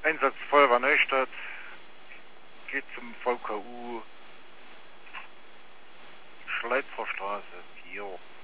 Einsatz Feuerwehr Neustadt, geht zum VKU, Schleipferstraße 4.